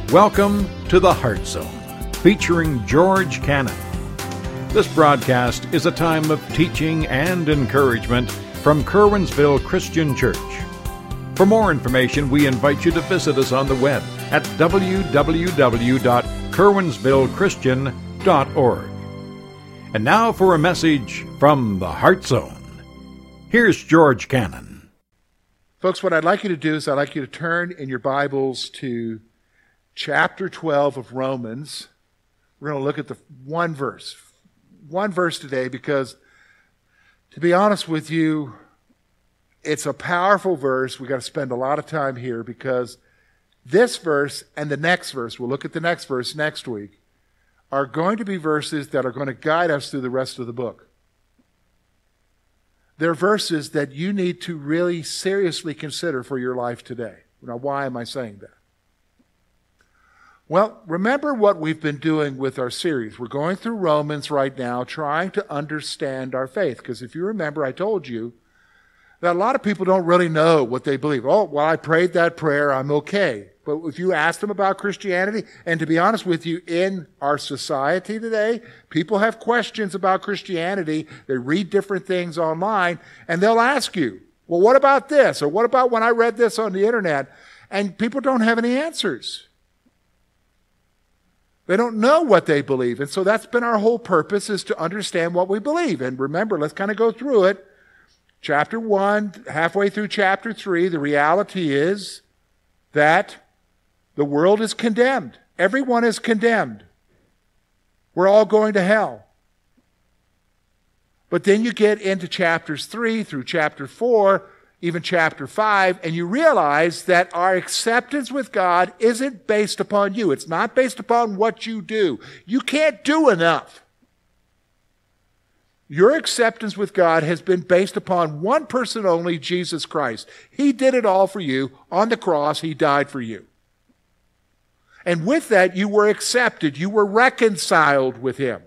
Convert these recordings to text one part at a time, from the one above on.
Welcome to the Heart Zone, featuring George Cannon. This broadcast is a time of teaching and encouragement from Curwensville Christian Church. For more information, we invite you to visit us on the web at www.curwensvillechristian.org. And now for a message from the Heart Zone. Here's George Cannon. Folks, what I'd like you to do is I'd like you to turn in your Bibles to chapter 12 of Romans. We're going to look at the one verse today because, to be honest with you, it's a powerful verse. We've got to spend a lot of time here because this verse and the next verse, we'll look at the next verse next week, are going to be verses that are going to guide us through the rest of the book. They're verses that you need to really seriously consider for your life today. Now, why am I saying that? Well, remember what we've been doing with our series. We're going through Romans right now, trying to understand our faith. Because if you remember, I told you that a lot of people don't really know what they believe. Oh, well, I prayed that prayer, I'm okay. But if you ask them about Christianity, and to be honest with you, in our society today, people have questions about Christianity. They read different things online, and they'll ask you, well, what about this? Or what about when I read this on the internet? And people don't have any answers. They don't know what they believe. And so that's been our whole purpose, is to understand what we believe. And remember, let's kind of go through it. Chapter 1, halfway through chapter 3, the reality is that the world is condemned. Everyone is condemned. We're all going to hell. But then you get into chapters 3 through chapter 4, even chapter 5, and you realize that our acceptance with God isn't based upon you. It's not based upon what you do. You can't do enough. Your acceptance with God has been based upon one person only, Jesus Christ. He did it all for you. On the cross, He died for you. And with that, you were accepted. You were reconciled with Him.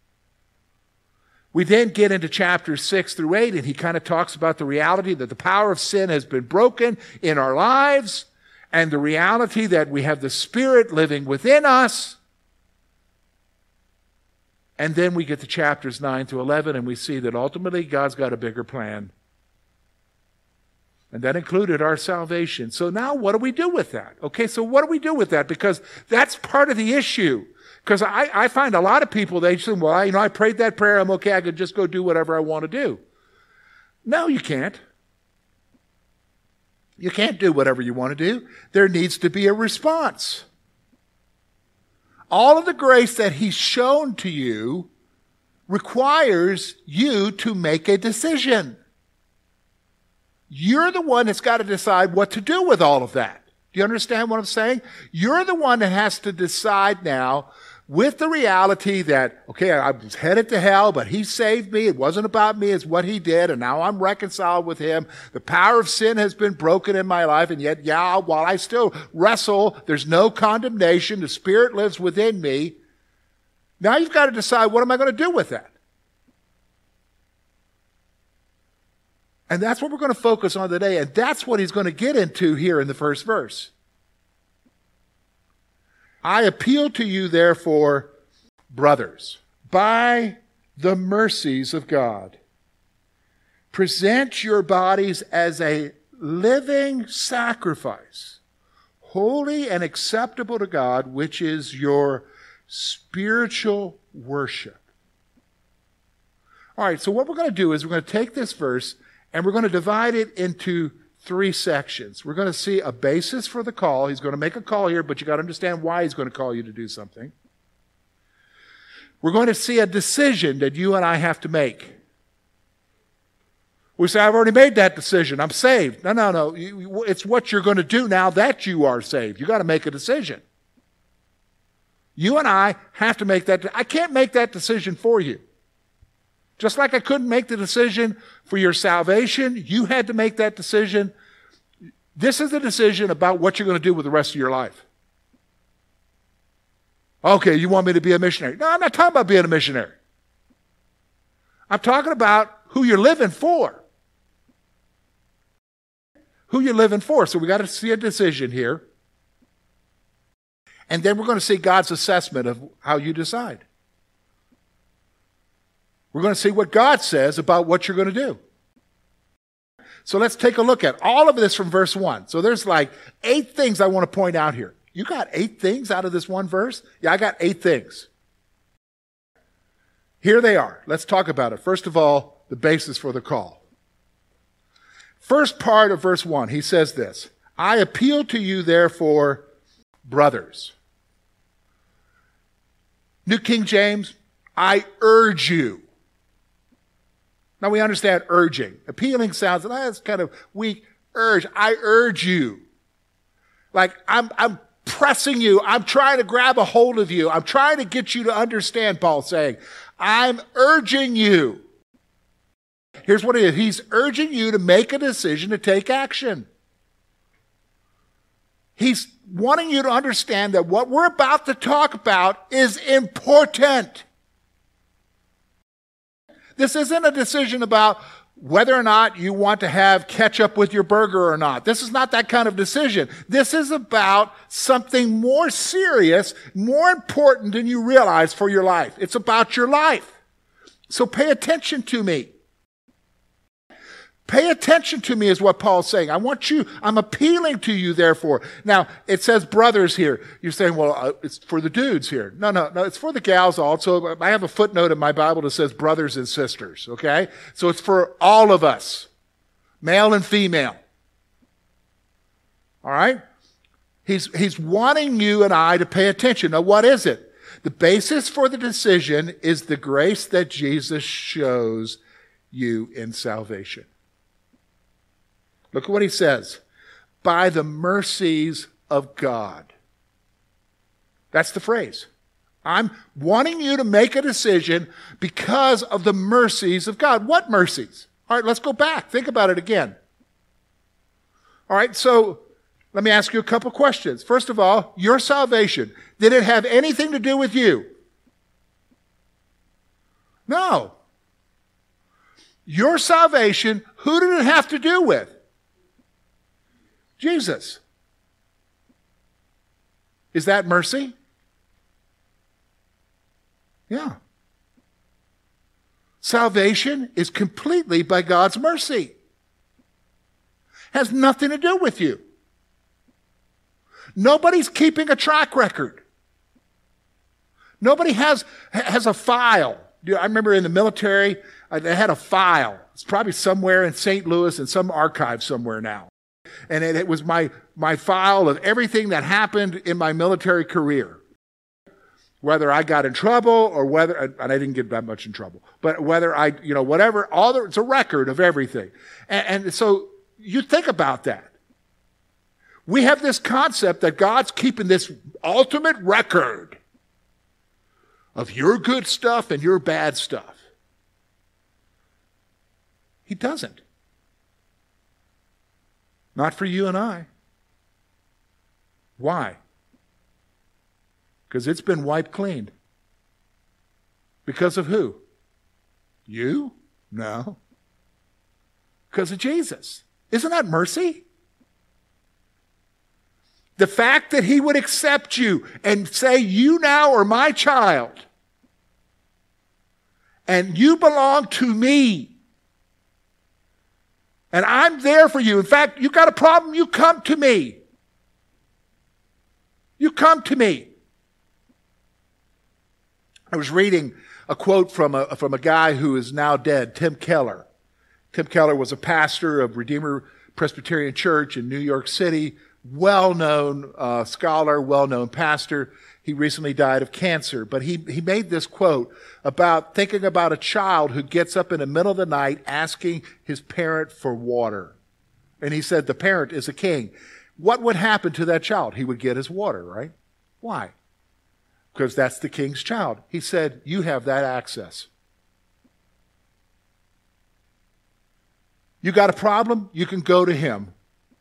We then get into chapters 6 through 8, and he kind of talks about the reality that the power of sin has been broken in our lives, and the reality that we have the Spirit living within us. And then we get to chapters 9 through 11, and we see that ultimately God's got a bigger plan. And that included our salvation. So now what do we do with that? Okay, so what do we do with that? Because that's part of the issue. Because I find a lot of people, they say, well, I prayed that prayer, I'm okay, I could just go do whatever I want to do. No, you can't. You can't do whatever you want to do. There needs to be a response. All of the grace that He's shown to you requires you to make a decision. You're the one that's got to decide what to do with all of that. Do you understand what I'm saying? You're the one that has to decide now, with the reality that, okay, I was headed to hell, but He saved me. It wasn't about me. It's what He did. And now I'm reconciled with Him. The power of sin has been broken in my life. And yet, while I still wrestle, there's no condemnation. The Spirit lives within me. Now you've got to decide, what am I going to do with that? And that's what we're going to focus on today. And that's what he's going to get into here in the first verse. I appeal to you, therefore, brothers, by the mercies of God, present your bodies as a living sacrifice, holy and acceptable to God, which is your spiritual worship. All right, so what we're going to do is we're going to take this verse and we're going to divide it into 3 sections. We're going to see a basis for the call. He's going to make a call here, but you got to understand why He's going to call you to do something. We're going to see a decision that you and I have to make. We say, I've already made that decision. I'm saved. No. It's what you're going to do now that you are saved. You got to make a decision. You and I have to make that. I can't make that decision for you. Just like I couldn't make the decision for your salvation, you had to make that decision. This is the decision about what you're going to do with the rest of your life. Okay, you want me to be a missionary? No, I'm not talking about being a missionary. I'm talking about who you're living for. Who you're living for. So we got to see a decision here. And then we're going to see God's assessment of how you decide. We're going to see what God says about what you're going to do. So let's take a look at all of this from verse 1. So there's like 8 things I want to point out here. You got 8 things out of this one verse? Yeah, I got 8 things. Here they are. Let's talk about it. First of all, the basis for the call. First part of verse 1, he says this, I appeal to you, therefore, brothers. New King James, I urge you. Now we understand urging. Appealing sounds, that's kind of weak. Urge. I urge you. Like I'm pressing you. I'm trying to grab a hold of you. I'm trying to get you to understand, Paul's saying. I'm urging you. Here's what it is. He's urging you to make a decision to take action. He's wanting you to understand that what we're about to talk about is important. This isn't a decision about whether or not you want to have ketchup with your burger or not. This is not that kind of decision. This is about something more serious, more important than you realize for your life. It's about your life. So pay attention to me. Pay attention to me is what Paul's saying. I'm appealing to you, therefore. Now, it says brothers here. You're saying, well, it's for the dudes here. No, it's for the gals also. I have a footnote in my Bible that says brothers and sisters, okay? So it's for all of us, male and female. All right? He's wanting you and I to pay attention. Now, what is it? The basis for the decision is the grace that Jesus shows you in salvation. Look at what he says. By the mercies of God. That's the phrase. I'm wanting you to make a decision because of the mercies of God. What mercies? All right, let's go back. Think about it again. All right, so let me ask you a couple questions. First of all, your salvation. Did it have anything to do with you? No. Your salvation, who did it have to do with? Jesus. Is that mercy? Yeah. Salvation is completely by God's mercy. Has nothing to do with you. Nobody's keeping a track record. Nobody has a file. I remember in the military, they had a file. It's probably somewhere in St. Louis in some archive somewhere now. And it was my file of everything that happened in my military career. Whether I got in trouble or whether, and I didn't get that much in trouble, but whether whatever, it's a record of everything. And so you think about that. We have this concept that God's keeping this ultimate record of your good stuff and your bad stuff. He doesn't. Not for you and I. Why? Because it's been wiped clean. Because of who? You? No. Because of Jesus. Isn't that mercy? The fact that he would accept you and say, you now are my child. And you belong to me. And I'm there for you. In fact, you got a problem, you come to me. You come to me. I was reading a quote from a guy who is now dead, Tim Keller. Tim Keller was a pastor of Redeemer Presbyterian Church in New York City, well-known scholar, well-known pastor. He recently died of cancer, but he made this quote about thinking about a child who gets up in the middle of the night asking his parent for water. And he said the parent is a king. What would happen to that child? He would get his water, right? Why? Because that's the king's child. He said, you have that access. You got a problem? You can go to him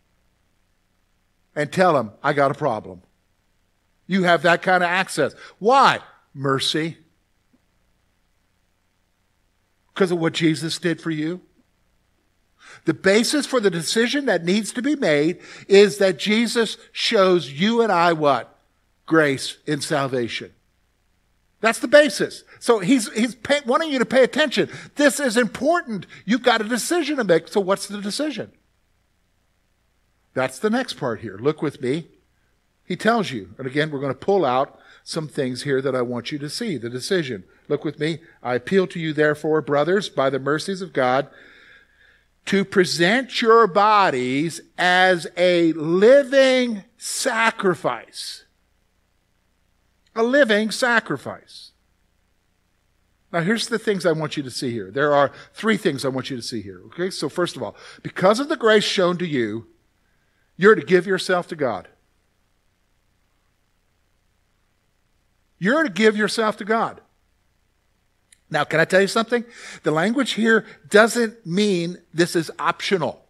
and tell him, I got a problem. You have that kind of access. Why? Mercy. Because of what Jesus did for you. The basis for the decision that needs to be made is that Jesus shows you and I what? grace in salvation. That's the basis. So he's wanting you to pay attention. This is important. You've got a decision to make. So what's the decision? That's the next part here. Look with me. He tells you, and again, we're going to pull out some things here that I want you to see, the decision. Look with me. I appeal to you, therefore, brothers, by the mercies of God, to present your bodies as a living sacrifice. A living sacrifice. Now, here's the things I want you to see here. There are 3 things I want you to see here. Okay, so first of all, because of the grace shown to you, you're to give yourself to God. You're to give yourself to God. Now, can I tell you something? The language here doesn't mean this is optional.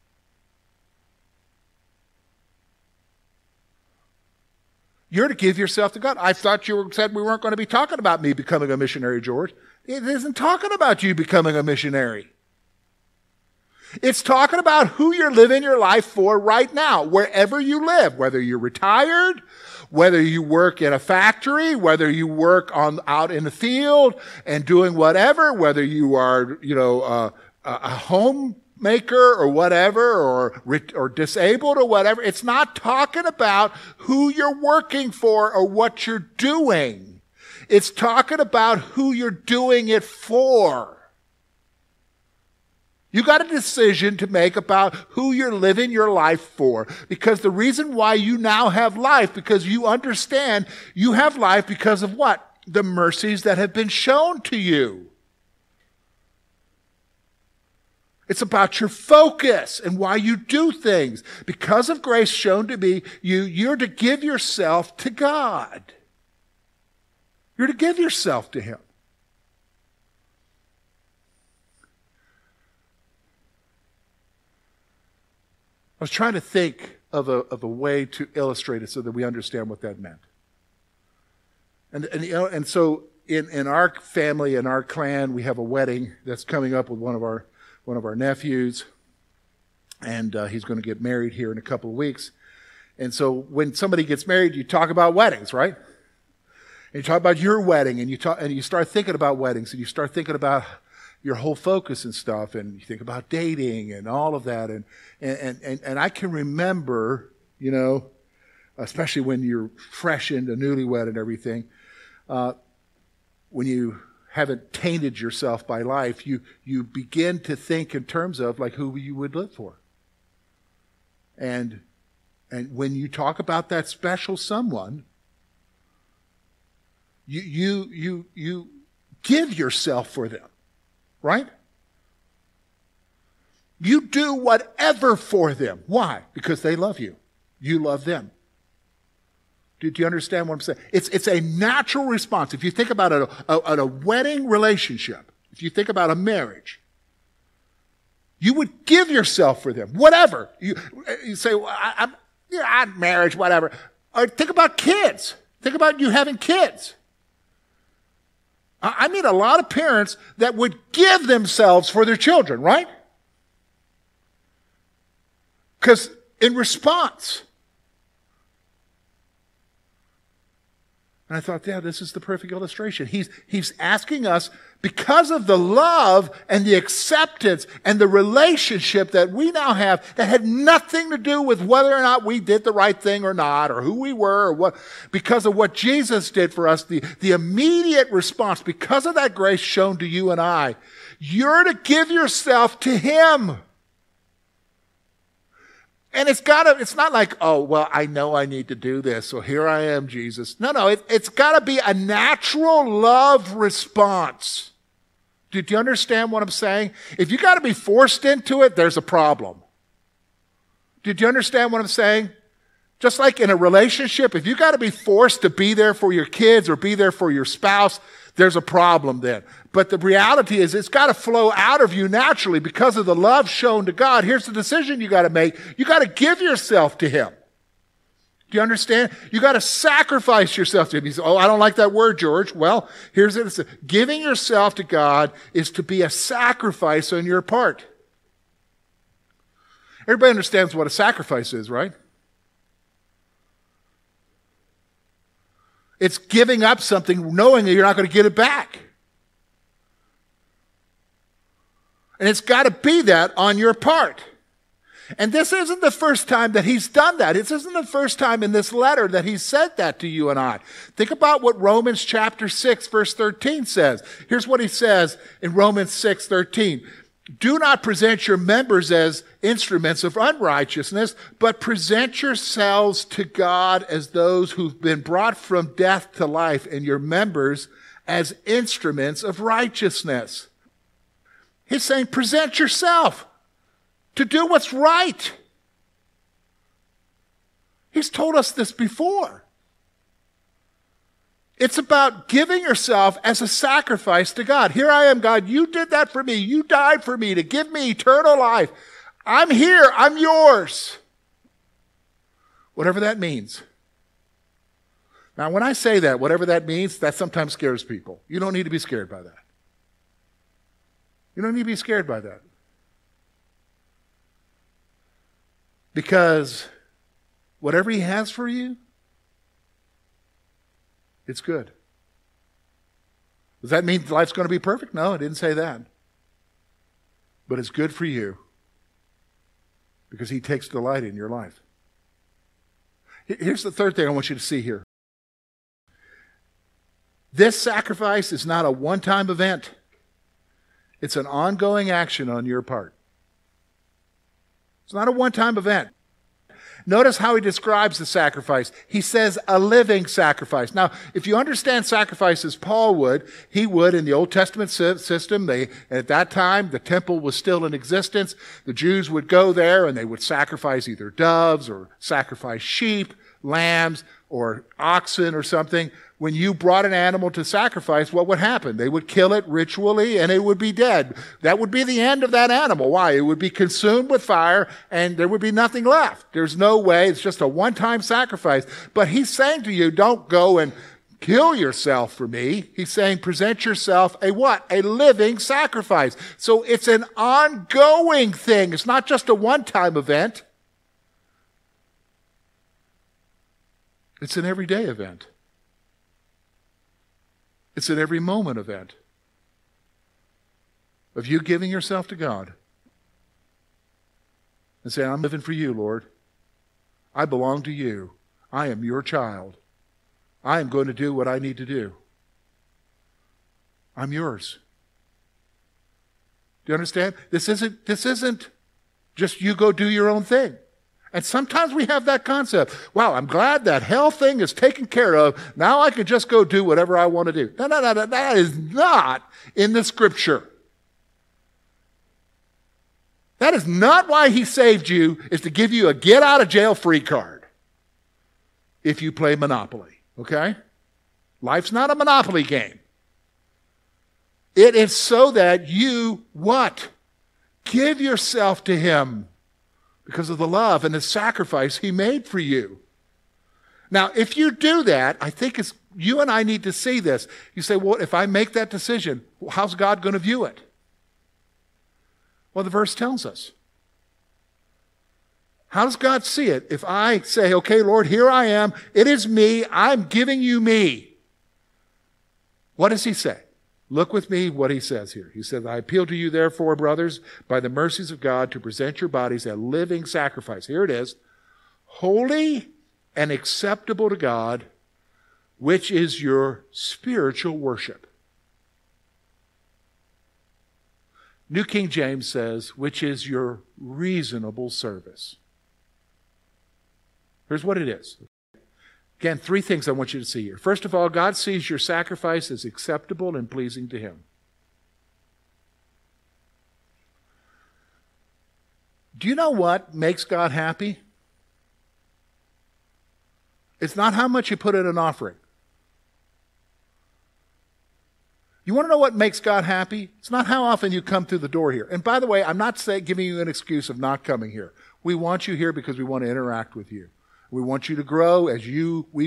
You're to give yourself to God. I thought you said we weren't going to be talking about me becoming a missionary, George. It isn't talking about you becoming a missionary. It's talking about who you're living your life for right now, wherever you live, whether you're retired, whether you work in a factory, whether you work out in the field and doing whatever, whether you are, a homemaker or whatever, or disabled or whatever. It's not talking about who you're working for or what you're doing. It's talking about who you're doing it for. You got a decision to make about who you're living your life for. Because the reason why you now have life, because you understand you have life because of what? The mercies that have been shown to you. It's about your focus and why you do things. Because of grace shown to me, you're to give yourself to God. You're to give yourself to Him. I was trying to think of a way to illustrate it so that we understand what that meant. And so in our family, in our clan, we have a wedding that's coming up with one of our nephews, and he's going to get married here in a couple of weeks. And so when somebody gets married, you talk about weddings, right? And you talk about your wedding, and you start thinking about weddings, and you start thinking about your whole focus and stuff, and you think about dating and all of that, and I can remember, especially when you're fresh into newlywed and everything, when you haven't tainted yourself by life, you begin to think in terms of like who you would live for, and when you talk about that special someone, you give yourself for them. Right? You do whatever for them. Why? Because they love you. You love them. Do you understand what I'm saying? It's a natural response. If you think about a wedding relationship, if you think about a marriage, you would give yourself for them. Whatever. You say, well, I'm marriage, whatever. Or think about kids. Think about you having kids. I mean a lot of parents that would give themselves for their children, right? Because in response. And I thought, yeah, this is the perfect illustration. He's asking us, because of the love and the acceptance and the relationship that we now have that had nothing to do with whether or not we did the right thing or not, or who we were, or what, because of what Jesus did for us, the immediate response, because of that grace shown to you and I, you're to give yourself to Him. And it's not like, oh, well, I know I need to do this, so here I am, Jesus. No, it's got to be a natural love response. Do you understand what I'm saying? If you got to be forced into it, there's a problem. Did you understand what I'm saying? Just like in a relationship, if you got to be forced to be there for your kids or be there for your spouse, there's a problem then. But the reality is it's got to flow out of you naturally because of the love shown to God. Here's the decision you got to make. You got to give yourself to Him. Do you understand? You got to sacrifice yourself to Him. You say, oh, I don't like that word, George. Well, here's it. Giving yourself to God is to be a sacrifice on your part. Everybody understands what a sacrifice is, right? It's giving up something knowing that you're not going to get it back. And it's got to be that on your part. And this isn't the first time that he's done that. This isn't the first time in this letter that he said that to you and I. Think about what Romans chapter 6, verse 13 says. Here's what he says in Romans 6:13. Do not present your members as instruments of unrighteousness, but present yourselves to God as those who've been brought from death to life, and your members as instruments of righteousness. He's saying, present yourself to do what's right. He's told us this before. It's about giving yourself as a sacrifice to God. Here I am, God. You did that for me. You died for me to give me eternal life. I'm here. I'm yours. Whatever that means. Now, when I say that, whatever that means, that sometimes scares people. You don't need to be scared by that. You don't need to be scared by that. Because whatever he has for you, it's good. Does that mean life's going to be perfect? No, I didn't say that. But it's good for you because he takes delight in your life. Here's the third thing I want you to see here. This sacrifice is not a one-time event. It's an ongoing action on your part. It's not a one-time event. Notice how he describes the sacrifice. He says a living sacrifice. Now, if you understand sacrifice as Paul would, he would in the Old Testament system. At that time, the temple was still in existence. The Jews would go there and they would sacrifice either doves or sacrifice sheep, lambs, or oxen or something. When you brought an animal to sacrifice, what would happen? They would kill it ritually and it would be dead. That would be the end of that animal. Why? It would be consumed with fire and there would be nothing left. There's no way. It's just a one-time sacrifice. But he's saying to you, don't go and kill yourself for me. He's saying present yourself a what? A living sacrifice. So it's an ongoing thing. It's not just a one-time event. It's an everyday event. It's an every moment event of you giving yourself to God and saying, I'm living for you, Lord. I belong to you. I am your child. I am going to do what I need to do. I'm yours. Do you understand? This isn't just you go do your own thing. And sometimes we have that concept. Wow, I'm glad that hell thing is taken care of. Now I can just go do whatever I want to do. No, that is not in the Scripture. That is not why he saved you, is to give you a get-out-of-jail-free card if you play Monopoly, okay? Life's not a Monopoly game. It is so that you, what? Give yourself to him. Because of the love and the sacrifice he made for you. Now, if you do that, I think you and I need to see this. You say, well, if I make that decision, how's God going to view it? Well, the verse tells us. How does God see it? If I say, okay, Lord, here I am. It is me. I'm giving you me. What does he say? Look with me what he says here. He says, I appeal to you, therefore, brothers, by the mercies of God, to present your bodies a living sacrifice. Here it is. Holy and acceptable to God, which is your spiritual worship. New King James says, which is your reasonable service. Here's what it is. Again, three things I want you to see here. First of all, God sees your sacrifice as acceptable and pleasing to him. Do you know what makes God happy? It's not how much you put in an offering. You want to know what makes God happy? It's not how often you come through the door here. And by the way, I'm not giving you an excuse of not coming here. We want you here because we want to interact with you. We want you to grow as we